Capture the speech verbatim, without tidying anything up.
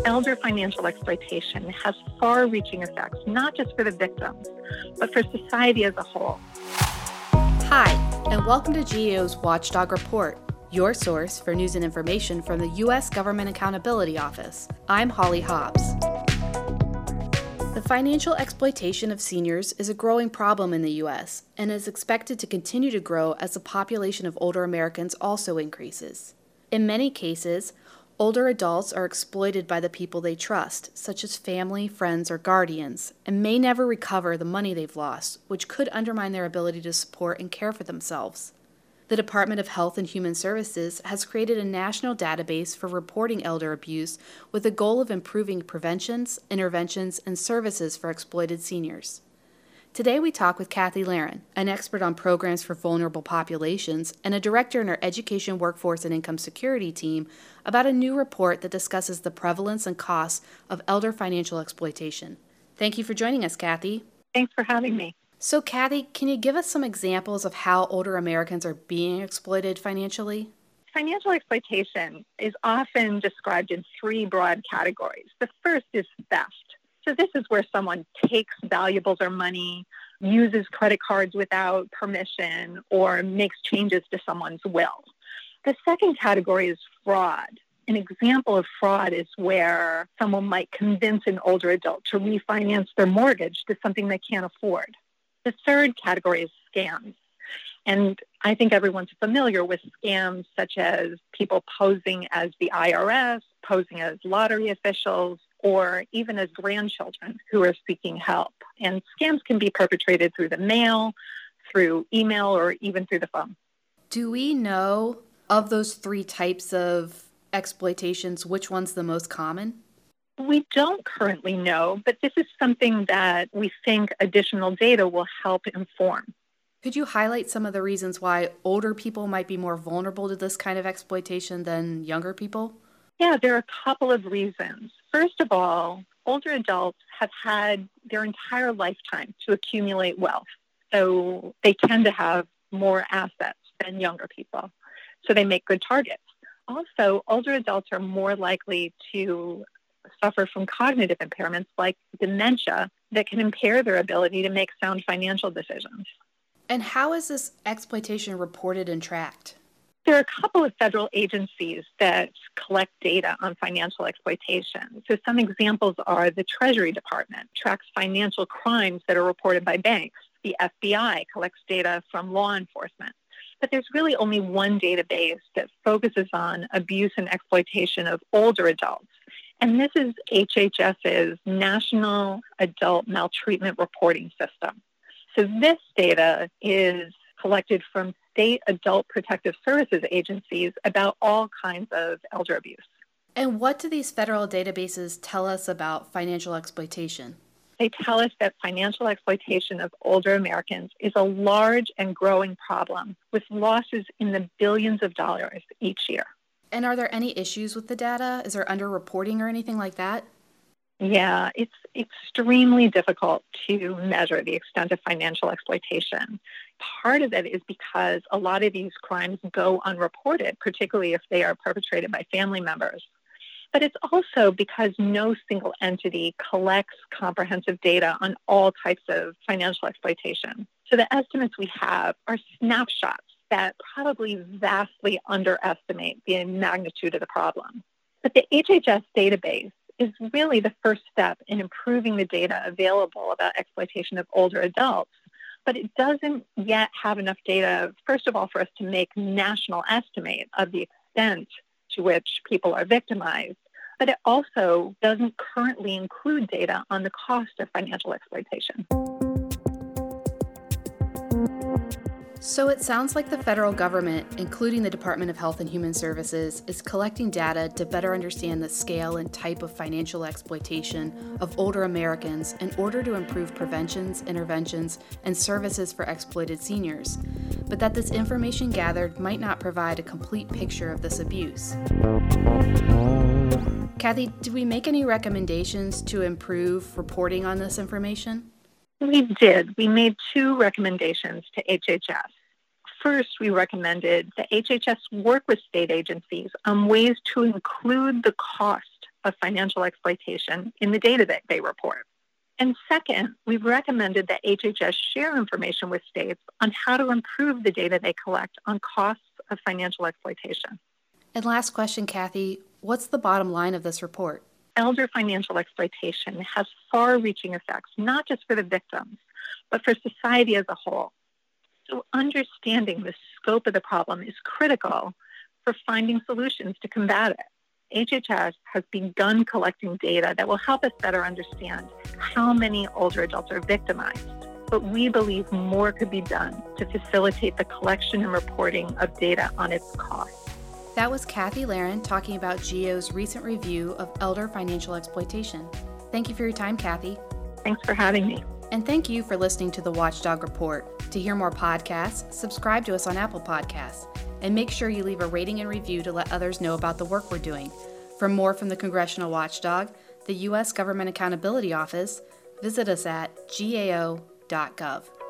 Elder financial exploitation has far-reaching effects, not just for the victims, but for society as a whole. Hi, and welcome to G A O's Watchdog Report, your source for news and information from the U S Government Accountability Office. I'm Holly Hobbs. The financial exploitation of seniors is a growing problem in the U S and is expected to continue to grow as the population of older Americans also increases. In many cases, older adults are exploited by the people they trust, such as family, friends, or guardians, and may never recover the money they've lost, which could undermine their ability to support and care for themselves. The Department of Health and Human Services has created a national database for reporting elder abuse with the goal of improving preventions, interventions, and services for exploited seniors. Today we talk with Kathy Lahren, an expert on programs for vulnerable populations and a director in our Education, Workforce, and Income Security team, about a new report that discusses the prevalence and costs of elder financial exploitation. Thank you for joining us, Kathy. Thanks for having me. So, Kathy, can you give us some examples of how older Americans are being exploited financially? Financial exploitation is often described in three broad categories. The first is theft. So this is where someone takes valuables or money, uses credit cards without permission, or makes changes to someone's will. The second category is fraud. An example of fraud is where someone might convince an older adult to refinance their mortgage to something they can't afford. The third category is scams. And I think everyone's familiar with scams such as people posing as the I R S, posing as lottery officials, or even as grandchildren who are seeking help. And scams can be perpetrated through the mail, through email, or even through the phone. Do we know of those three types of exploitations, which one's the most common? We don't currently know, but this is something that we think additional data will help inform. Could you highlight some of the reasons why older people might be more vulnerable to this kind of exploitation than younger people? Yeah, there are a couple of reasons. First of all, older adults have had their entire lifetime to accumulate wealth. So they tend to have more assets than younger people. So they make good targets. Also, older adults are more likely to suffer from cognitive impairments like dementia that can impair their ability to make sound financial decisions. And how is this exploitation reported and tracked? There are a couple of federal agencies that collect data on financial exploitation. So some examples are the Treasury Department tracks financial crimes that are reported by banks. The F B I collects data from law enforcement. But there's really only one database that focuses on abuse and exploitation of older adults. And this is H H S's National Adult Maltreatment Reporting System. So this data is collected from state adult protective services agencies about all kinds of elder abuse. And what do these federal databases tell us about financial exploitation? They tell us that financial exploitation of older Americans is a large and growing problem with losses in the billions of dollars each year. And are there any issues with the data? Is there underreporting or anything like that? Yeah, it's extremely difficult to measure the extent of financial exploitation. Part of it is because a lot of these crimes go unreported, particularly if they are perpetrated by family members. But it's also because no single entity collects comprehensive data on all types of financial exploitation. So the estimates we have are snapshots that probably vastly underestimate the magnitude of the problem. But the H H S database is really the first step in improving the data available about exploitation of older adults. But it doesn't yet have enough data, first of all, for us to make national estimate of the extent to which people are victimized. But it also doesn't currently include data on the cost of financial exploitation. So it sounds like the federal government, including the Department of Health and Human Services, is collecting data to better understand the scale and type of financial exploitation of older Americans in order to improve preventions, interventions, and services for exploited seniors, but that this information gathered might not provide a complete picture of this abuse. Kathy, did we make any recommendations to improve reporting on this information? We did. We made two recommendations to H H S. First, we recommended that H H S work with state agencies on ways to include the cost of financial exploitation in the data that they report. And second, we've recommended that H H S share information with states on how to improve the data they collect on costs of financial exploitation. And last question, Kathy, what's the bottom line of this report? Elder financial exploitation has far-reaching effects, not just for the victims, but for society as a whole. So understanding the scope of the problem is critical for finding solutions to combat it. H H S has begun collecting data that will help us better understand how many older adults are victimized, but we believe more could be done to facilitate the collection and reporting of data on its costs. That was Kathy Lahren talking about G A O's recent review of elder financial exploitation. Thank you for your time, Kathy. Thanks for having me. And thank you for listening to the Watchdog Report. To hear more podcasts, subscribe to us on Apple Podcasts, and make sure you leave a rating and review to let others know about the work we're doing. For more from the Congressional Watchdog, the U S Government Accountability Office, visit us at G A O dot gov.